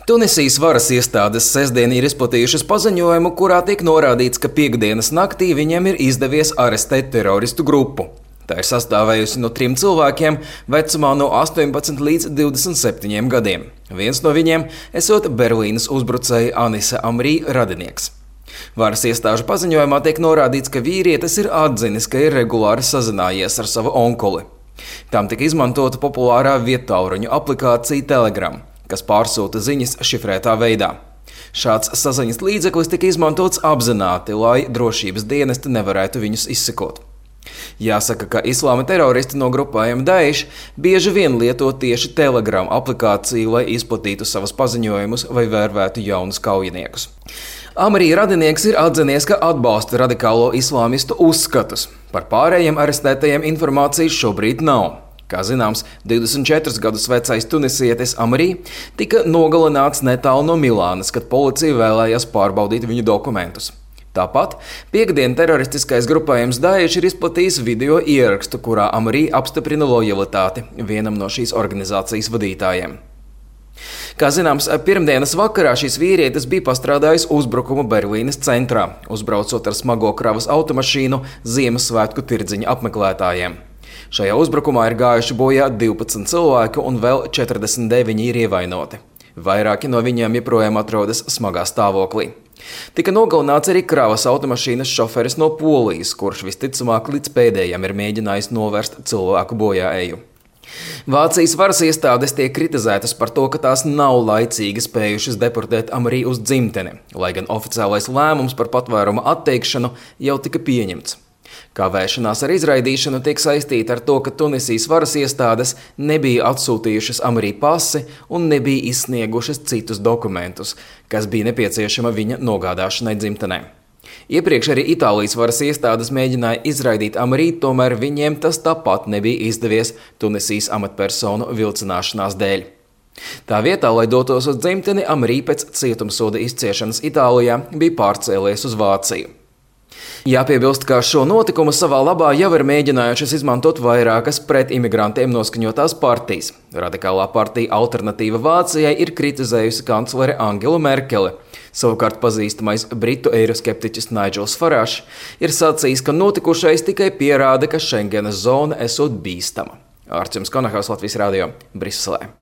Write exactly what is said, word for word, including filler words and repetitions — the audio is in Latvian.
Tunisijas varas iestādes sestdien ir izplatījušas paziņojumu, kurā tiek norādīts, ka piektdienas naktī viņiem ir izdevies arestēt teroristu grupu. Tā ir sastāvējusi no trim cilvēkiem vecumā no astoņpadsmit līdz divdesmit septiņiem gadiem. Viens no viņiem esot Berlīnas uzbrucēja Anise Amri radinieks. Varas iestāžu paziņojumā tiek norādīts, ka vīrietis ir atzinis, ka ir regulāri sazinājies ar savu onkuli. Tam tika izmantota populārā viedtālruņu aplikācija Telegram, kas pārsūta ziņas šifrētā veidā. Šāds saziņas līdzeklis tika izmantots apzināti, lai drošības dienesti nevarētu viņus izsekot. Jāsaka, ka islāma teroristi no grupējuma Daesh bieži vien lieto tieši Telegram aplikāciju, lai izplatītu savus paziņojumus vai vērvētu jaunus kaujiniekus. Amri radinieks ir atzinies, ka atbalsta radikālo islāmistu uzskatus. Par pārējiem arestētajiem informācijas šobrīd nav. Kā zināms, divdesmit četrus gadus vecais tunisietis Amri tika nogalināts netālu no Milānas, kad policija vēlējās pārbaudīt viņu dokumentus. Tāpat piektdien teroristiskais grupējums Daesh ir izplatījis video ierakstu, kurā Amri apstiprina lojalitāti vienam no šīs organizācijas vadītājiem. Kā zināms, pirmdienas vakarā šis vīrietis bija pastrādājis uzbrukumu Berlīnes centrā, uzbraucot ar smago kravas automašīnu Ziemassvētku tirdziņa apmeklētājiem. Šajā uzbrukumā ir gājuši bojā divpadsmit cilvēku un vēl četrdesmit deviņi ir ievainoti. Vairāki no viņiem joprojām atrodas smagā stāvoklī. Tika nogalināts arī kravas automašīnas šoferis no Polijas, kurš visticamāk līdz pēdējiem ir mēģinājis novērst cilvēku bojāeju. Vācijas varas iestādes tiek kritizētas par to, ka tās nav laicīgi spējušas deportēt Amri uz dzimteni, lai gan oficiālais lēmums par patvēruma atteikšanu jau tika pieņemts. Kavēšanās ar izraidīšanu tiek saistīta ar to, ka Tunisijas varas iestādes nebija atsūtījušas Amri pasi un nebija izsniegušas citus dokumentus, kas bija nepieciešama viņa nogādāšanai dzimtenē. Iepriekš arī Itālijas varas iestādes mēģināja izraidīt Amri, tomēr viņiem tas tāpat nebija izdevies Tunisijas amatpersonu vilcināšanās dēļ. Tā vietā, lai dotos uz dzimteni, Amri pēc cietumsoda izciešanas Itālijā bija pārcēlies uz Vāciju. Jāpiebilst, ka šo notikumu savā labā jau ir mēģinājušas izmantot vairākas pret imigrantiem noskaņotās partijas. Radikālā partija Alternatīva Vācijai ir kritizējusi kanclere Angelu Merkeli. Savukārt pazīstamais britu eiroskeptiķis Nigels Farage ir sacījis, ka notikušais tikai pierāda, ka Schengenas zona esot bīstama. Ārts jums Konahals, Latvijas radio, Briselē.